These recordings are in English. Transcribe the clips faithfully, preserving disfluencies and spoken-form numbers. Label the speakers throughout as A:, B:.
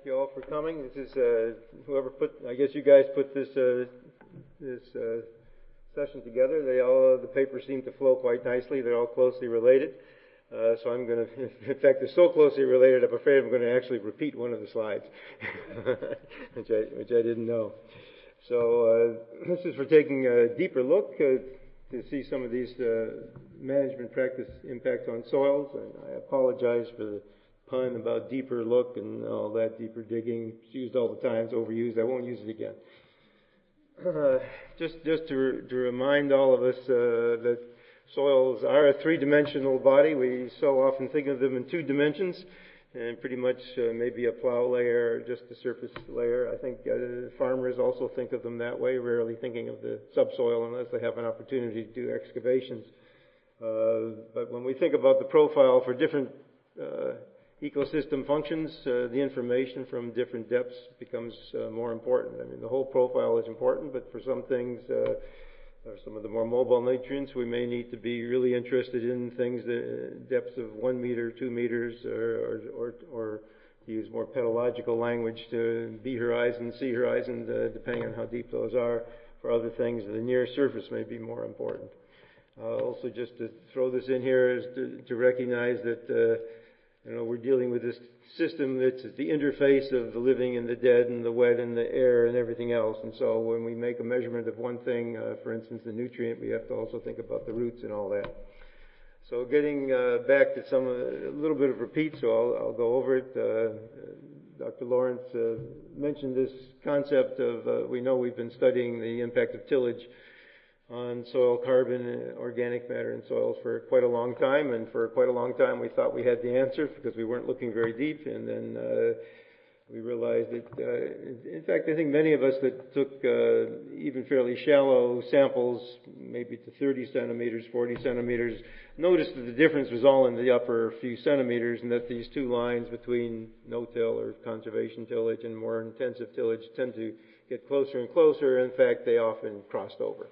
A: Thank you all for coming. This is uh, whoever put. I guess you guys put this uh, this uh, session together. They all the papers seem to flow quite nicely. They're all closely related. Uh, so I'm going to. In fact, they're so closely related. I'm afraid I'm going to actually repeat one of the slides, which I which I didn't know. So uh, this is for taking a deeper look uh, to see some of these uh, management practice impacts on soils. And I apologize for the pun about deeper look and all that, deeper digging. It's used all the time. It's overused. I won't use it again. Uh, just just to, to remind all of us uh, that soils are a three-dimensional body. We so often think of them in two dimensions, and pretty much uh, maybe a plow layer or just the surface layer. I think uh, farmers also think of them that way, rarely thinking of the subsoil unless they have an opportunity to do excavations. Uh, but when we think about the profile for different uh, ecosystem functions, uh, the information from different depths becomes uh, more important. I mean, the whole profile is important, but for some things, uh, or some of the more mobile nutrients, we may need to be really interested in things that depths of one meter, two meters, or, or, or, or to use more pedological language, to B horizon, C horizon, uh, depending on how deep those are. For other things, the near surface may be more important. Uh, also, just to throw this in here is to, to recognize that uh, You know, we're dealing with this system that's the interface of the living and the dead and the wet and the air and everything else. And so when we make a measurement of one thing, uh, for instance, the nutrient, we have to also think about the roots and all that. So getting uh, back to some, uh, a little bit of repeat, so I'll, I'll go over it. Uh, Doctor Lawrence uh, mentioned this concept of, uh, we know we've been studying the impact of tillage on soil carbon, organic matter in soils for quite a long time, and for quite a long time we thought we had the answer because we weren't looking very deep, and then uh, we realized that, uh, in fact, I think many of us that took uh, even fairly shallow samples, maybe to thirty centimeters, forty centimeters, noticed that the difference was all in the upper few centimeters, and that these two lines between no-till or conservation tillage and more intensive tillage tend to get closer and closer. In fact, they often crossed over.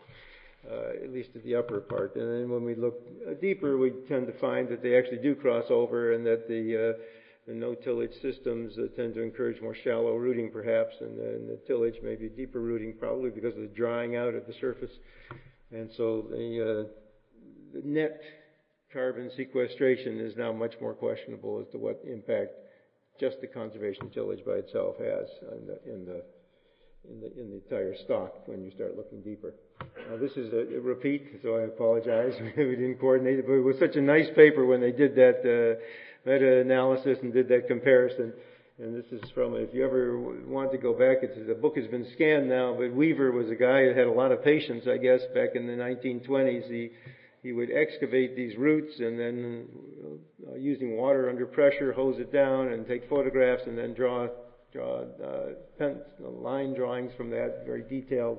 A: Uh, at least at the upper part. And then when we look uh, deeper, we tend to find that they actually do cross over, and that the, uh, the no-tillage systems uh, tend to encourage more shallow rooting, perhaps, and, and the tillage may be deeper rooting, probably because of the drying out of the surface. And so the, uh, the net carbon sequestration is now much more questionable as to what impact just the conservation tillage by itself has in the, in the In the, in the entire stock when you start looking deeper. Now, this is a, a repeat, so I apologize. We didn't coordinate it, but it was such a nice paper when they did that uh, meta-analysis and did that comparison. And this is from, if you ever want to go back, it's, the book has been scanned now, but Weaver was a guy that had a lot of patience, I guess, back in the nineteen twenties. He he would excavate these roots and then, uh, using water under pressure, hose it down and take photographs and then draw draw uh, pen, line drawings from that, very detailed.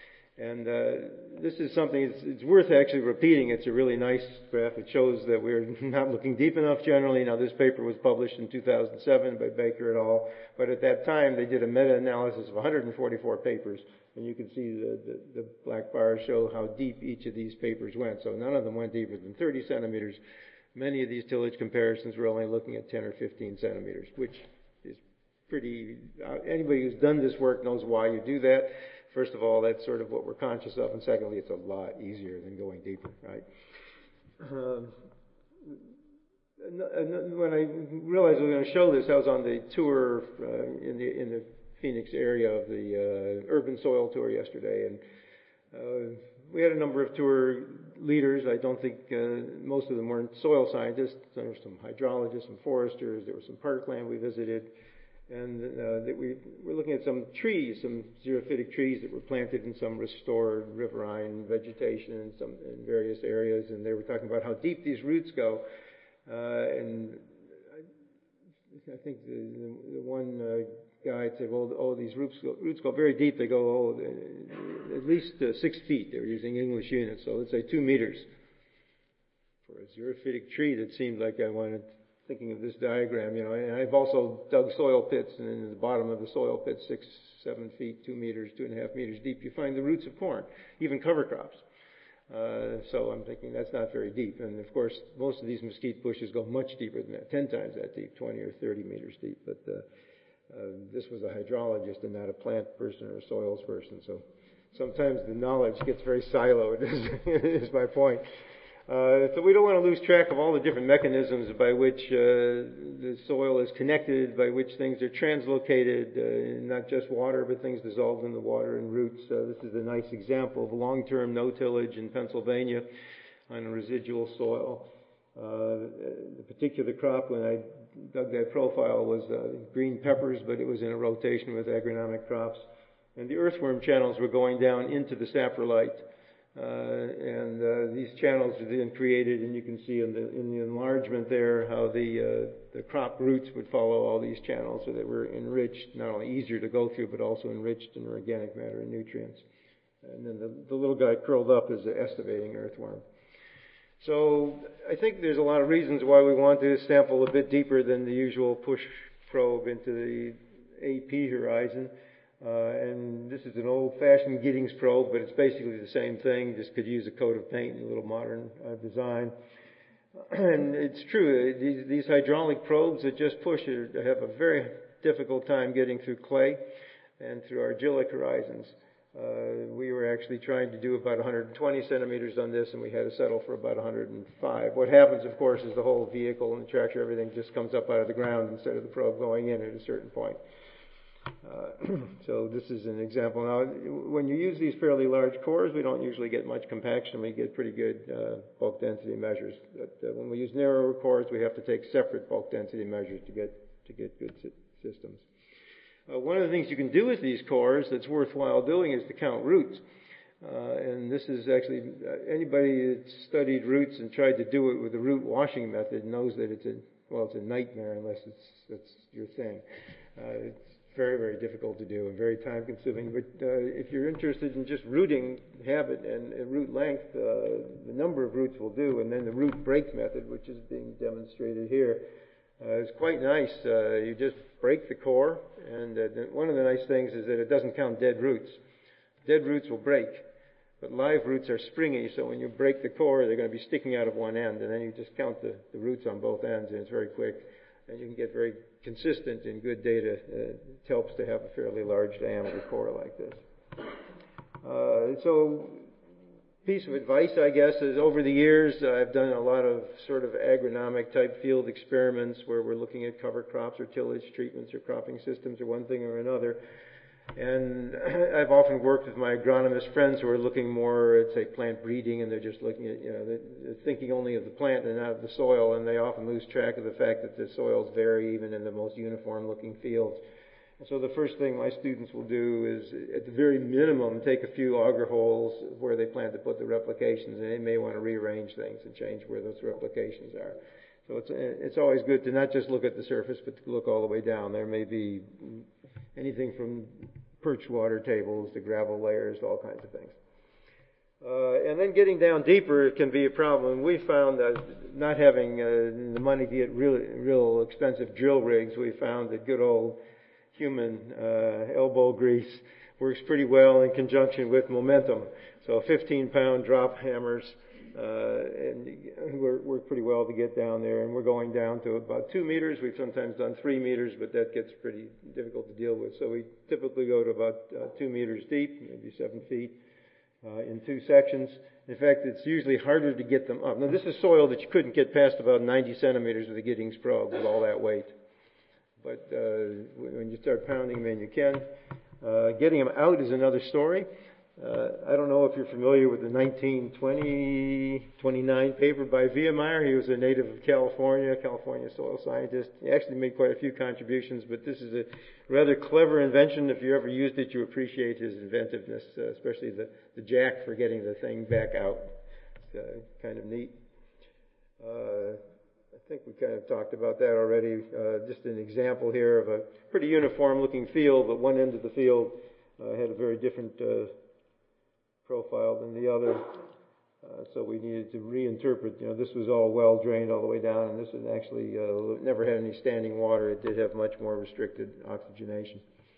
A: And uh, this is something, it's, it's worth actually repeating. It's a really nice graph. It shows that we're not looking deep enough generally. Now, this paper was published in two thousand seven by Baker et al., but at that time they did a meta-analysis of one hundred forty-four papers, and you can see the, the, the black bars show how deep each of these papers went. So none of them went deeper than thirty centimeters. Many of these tillage comparisons were only looking at ten or fifteen centimeters, which is pretty, uh, anybody who's done this work knows why you do that. First of all, that's sort of what we're conscious of, and secondly, it's a lot easier than going deeper, right? Um, when I realized I was going to show this, I was on the tour uh, in the in the Phoenix area of the uh, urban soil tour yesterday, and uh, we had a number of tour leaders. I don't think uh, most of them weren't soil scientists. There were some hydrologists, some foresters. There was some parkland we visited. And uh, that we were looking at some trees, some xerophytic trees that were planted in some restored riverine vegetation in some in various areas, and they were talking about how deep these roots go. Uh, and I, I think the, the, the one uh, guy said, "Well, oh, these roots go, roots go very deep. They go oh, at least uh, six feet." They were using English units, so let's say two meters for a xerophytic tree. That seemed like I wanted. Thinking of this diagram, you know, and I've also dug soil pits, and in the bottom of the soil pit, six, seven feet, two meters, two and a half meters deep, you find the roots of corn, even cover crops. Uh, so I'm thinking that's not very deep. And of course, most of these mesquite bushes go much deeper than that, ten times that deep, twenty or thirty meters deep. But uh, uh, this was a hydrologist and not a plant person or a soils person. So sometimes the knowledge gets very siloed, is, is my point. Uh, so we don't want to lose track of all the different mechanisms by which uh, the soil is connected, by which things are translocated, uh, not just water, but things dissolved in the water and roots. Uh, this is a nice example of long-term no-tillage in Pennsylvania on a residual soil. Uh, the particular crop, when I dug that profile, was uh, green peppers, but it was in a rotation with agronomic crops. And the earthworm channels were going down into the saprolite. Uh, and uh, these channels are then created, and you can see in the, in the enlargement there how the, uh, the crop roots would follow all these channels, so that we're enriched, not only easier to go through, but also enriched in organic matter and nutrients. And then the, the little guy curled up is the estivating earthworm. So I think there's a lot of reasons why we want to sample a bit deeper than the usual push probe into the A P horizon. Uh, and this is an old-fashioned Giddings probe, but it's basically the same thing, just could use a coat of paint and a little modern uh, design. And it's true, these, these hydraulic probes that just push it have a very difficult time getting through clay and through argillic horizons. Uh, we were actually trying to do about one hundred twenty centimeters on this, and we had to settle for about one hundred five. What happens, of course, is the whole vehicle and the tractor, everything just comes up out of the ground instead of the probe going in at a certain point. Uh, so this is an example. Now, when you use these fairly large cores, we don't usually get much compaction. We get pretty good uh, bulk density measures. But uh, when we use narrower cores, we have to take separate bulk density measures to get to get good si- systems. Uh, one of the things you can do with these cores that's worthwhile doing is to count roots. Uh, and this is actually, uh, anybody that's studied roots and tried to do it with the root washing method knows that it's a, well, it's a nightmare unless it's, that's your thing. Uh, it's very, very difficult to do and very time consuming. But uh, if you're interested in just rooting habit and, and root length, uh, the number of roots will do. And then the root break method, which is being demonstrated here, uh, is quite nice. Uh, you just break the core, and uh, one of the nice things is that it doesn't count dead roots. Dead roots will break, but live roots are springy, so when you break the core, they're going to be sticking out of one end, and then you just count the, the roots on both ends, and it's very quick. And you can get very consistent and good data. Uh, it helps to have a fairly large diameter core like this. Uh, so, piece of advice, I guess, is over the years uh, I've done a lot of sort of agronomic type field experiments where we're looking at cover crops or tillage treatments or cropping systems or one thing or another. And I've often worked with my agronomist friends who are looking more at, say, plant breeding, and they're just looking at, you know, they're thinking only of the plant and not of the soil, and they often lose track of the fact that the soils vary even in the most uniform-looking fields. And so the first thing my students will do is, at the very minimum, take a few auger holes where they plan to put the replications, and they may want to rearrange things and change where those replications are. So it's it's always good to not just look at the surface, but to look all the way down. There may be anything from perch water tables to gravel layers, all kinds of things. Uh, and then getting down deeper can be a problem. We found that not having uh, the money to get really, real expensive drill rigs, we found that good old human uh, elbow grease works pretty well in conjunction with momentum. So fifteen pound drop hammers uh, and work, work pretty well to get down there. And we're going down to about two meters. We've sometimes done three meters, but that gets pretty difficult to deal with. So we typically go to about uh, two meters deep, maybe seven feet, uh, in two sections. In fact, it's usually harder to get them up. Now, this is soil that you couldn't get past about ninety centimeters with a Giddings probe with all that weight. But uh, when you start pounding them in, you can. Uh, getting them out is another story. Uh, I don't know if you're familiar with the nineteen twenty, twenty-nine paper by Viemeyer. He was a native of California, California soil scientist. He actually made quite a few contributions, but this is a rather clever invention. If you ever used it, you appreciate his inventiveness, uh, especially the, the jack for getting the thing back out. It's uh, kind of neat. Uh, I think we kind of talked about that already. Uh, just an example here of a pretty uniform-looking field, but one end of the field uh, had a very different uh, profile than the other. Uh, so we needed to reinterpret. You know, this was all well drained all the way down, and this one actually uh, never had any standing water. It did have much more restricted oxygenation.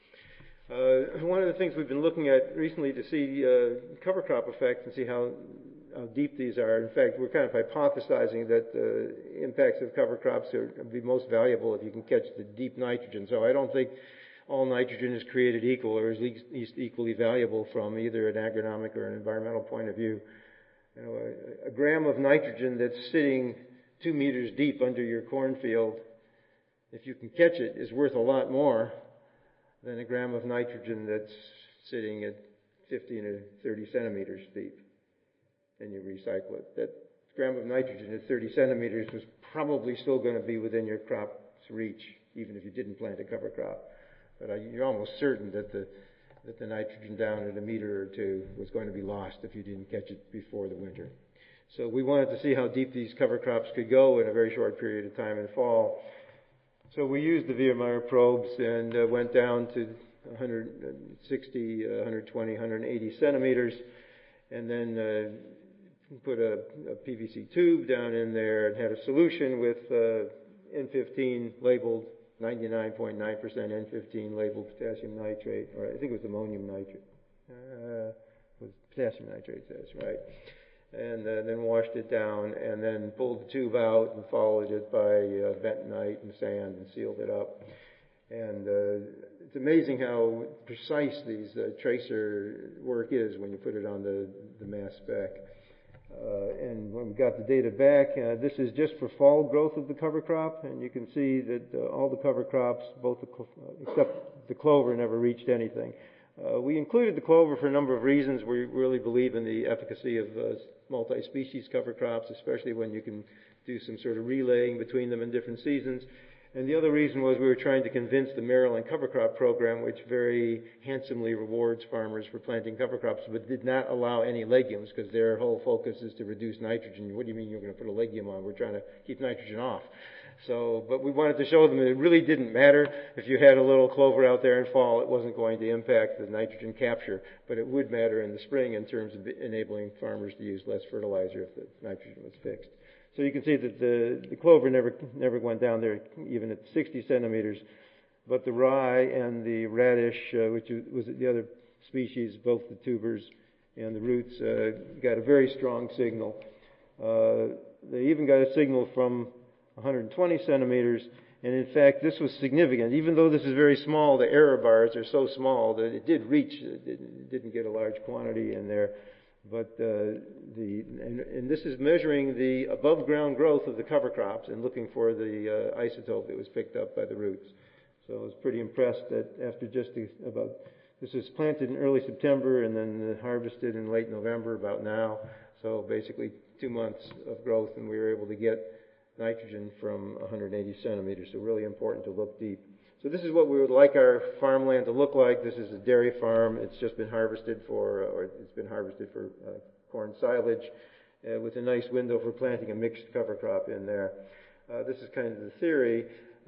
A: Uh, one of the things we've been looking at recently to see uh, cover crop effects and see how how deep these are. In fact, we're kind of hypothesizing that the uh, impacts of cover crops are be most valuable if you can catch the deep nitrogen. So I don't think all nitrogen is created equal or is at least equally valuable from either an agronomic or an environmental point of view. You know, a, a gram of nitrogen that's sitting two meters deep under your cornfield, if you can catch it, is worth a lot more than a gram of nitrogen that's sitting at fifteen or thirty centimeters deep, and you recycle it. That gram of nitrogen at thirty centimeters was probably still going to be within your crop's reach, even if you didn't plant a cover crop. But uh, you're almost certain that the that the nitrogen down at a meter or two was going to be lost if you didn't catch it before the winter. So we wanted to see how deep these cover crops could go in a very short period of time in fall. So we used the Viermeyer probes and uh, went down to one hundred sixty, uh, one hundred twenty, one hundred eighty centimeters, and then uh, put a, a P V C tube down in there and had a solution with uh, N fifteen labeled ninety-nine point nine percent N fifteen labeled potassium nitrate, or I think it was ammonium nitrate. Uh, was potassium nitrate, that's right. And uh, then washed it down and then pulled the tube out and followed it by uh, bentonite and sand and sealed it up. And uh, it's amazing how precise these uh, tracer work is when you put it on the, the mass spec. Uh, and when we got the data back, uh, this is just for fall growth of the cover crop, and you can see that uh, all the cover crops, both the clo- uh, except the clover, never reached anything. Uh, we included the clover for a number of reasons. We really believe in the efficacy of uh, multi-species cover crops, especially when you can do some sort of relaying between them in different seasons. And the other reason was we were trying to convince the Maryland cover crop program, which very handsomely rewards farmers for planting cover crops, but did not allow any legumes because their whole focus is to reduce nitrogen. What do you mean you're going to put a legume on? We're trying to keep nitrogen off. So, but we wanted to show them that it really didn't matter if you had a little clover out there in fall. It wasn't going to impact the nitrogen capture, but it would matter in the spring in terms of enabling farmers to use less fertilizer if the nitrogen was fixed. So you can see that the, the clover never never went down there, even at sixty centimeters. But the rye and the radish, uh, which was the other species, both the tubers and the roots, uh, got a very strong signal. Uh, they even got a signal from one hundred twenty centimeters, and in fact, this was significant. Even though this is very small, the error bars are so small that it did reach, it didn't get a large quantity in there. But uh, the and, and this is measuring the above ground growth of the cover crops and looking for the uh, isotope that was picked up by the roots. So I was pretty impressed that after just the, about, this was planted in early September and then harvested in late November, about now. So basically two months of growth, and we were able to get nitrogen from one hundred eighty centimeters. So really important to look deep. So this is what we would like our farmland to look like. This is a dairy farm. It's just been harvested for, or it's been harvested for uh, corn silage uh, with a nice window for planting a mixed cover crop in there. Uh, this is kind of the theory,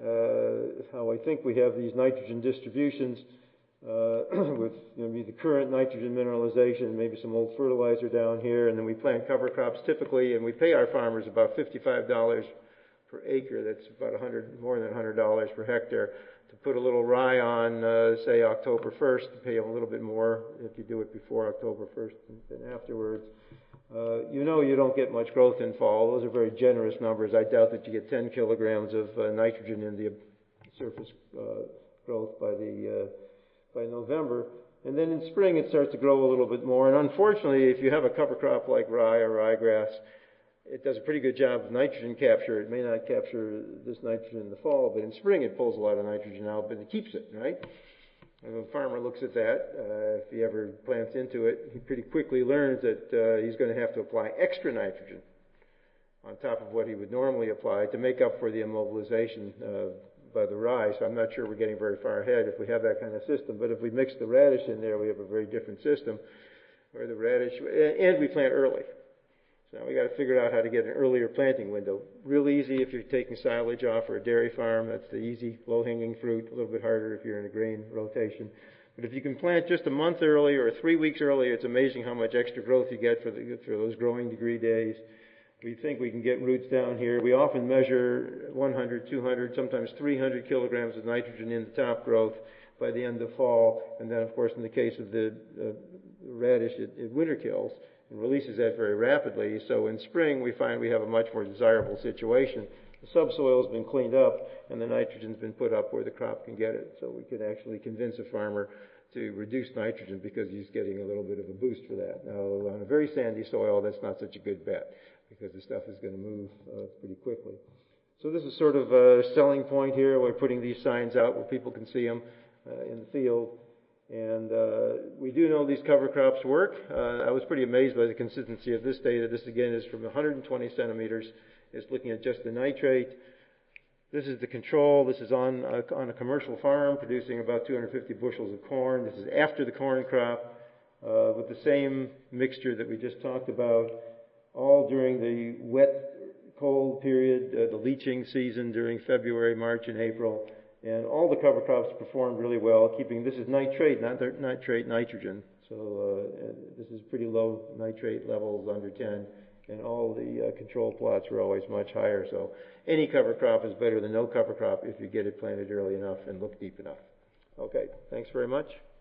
A: uh, how I think we have these nitrogen distributions uh, with you know, the current nitrogen mineralization, maybe some old fertilizer down here, and then we plant cover crops typically, and we pay our farmers about fifty-five dollars per acre. That's about one hundred, more than one hundred dollars per hectare. To put a little rye on, uh, say, October first, to pay a little bit more if you do it before October first than afterwards. Uh, you know you don't get much growth in fall. Those are very generous numbers. I doubt that you get ten kilograms of uh, nitrogen in the surface uh, growth by the uh, by November. And then in spring it starts to grow a little bit more. And unfortunately, if you have a cover crop like rye or ryegrass, it does a pretty good job of nitrogen capture. It may not capture this nitrogen in the fall, but in spring it pulls a lot of nitrogen out, but it keeps it, right? And the farmer looks at that. Uh, if he ever plants into it, he pretty quickly learns that uh, he's going to have to apply extra nitrogen on top of what he would normally apply to make up for the immobilization uh, by the rye. So I'm not sure we're getting very far ahead if we have that kind of system. But if we mix the radish in there, we have a very different system where the radish, and we plant early. So now we got to figure out how to get an earlier planting window. Real easy if you're taking silage off for a dairy farm. That's the easy, low-hanging fruit. A little bit harder if you're in a grain rotation. But if you can plant just a month early or three weeks early, it's amazing how much extra growth you get for, the, for those growing degree days. We think we can get roots down here. We often measure one hundred, two hundred, sometimes three hundred kilograms of nitrogen in the top growth by the end of fall. And then, of course, in the case of the uh, radish, it, it winter kills and releases that very rapidly. So in spring, we find we have a much more desirable situation the subsoil has been cleaned up and the nitrogen's been put up where the crop can get it. So we can actually convince a farmer to reduce nitrogen because he's getting a little bit of a boost for that. Now, on a very sandy soil, that's not such a good bet because the stuff is going to move uh, pretty quickly. So this is sort of a selling point here. We're putting these signs out where people can see them uh, in the field. And uh, we do know these cover crops work. Uh, I was pretty amazed by the consistency of this data. This, again, is from one hundred twenty centimeters. It's looking at just the nitrate. This is the control. This is on a, on a commercial farm producing about two hundred fifty bushels of corn. This is after the corn crop uh, with the same mixture that we just talked about, all during the wet, cold period, uh, the leaching season during February, March, and April. And all the cover crops performed really well, keeping, this is nitrate, not nitrate nitrogen. So uh, this is pretty low nitrate levels, under ten. And all the uh, control plots were always much higher. So any cover crop is better than no cover crop if you get it planted early enough and look deep enough. Okay, thanks very much.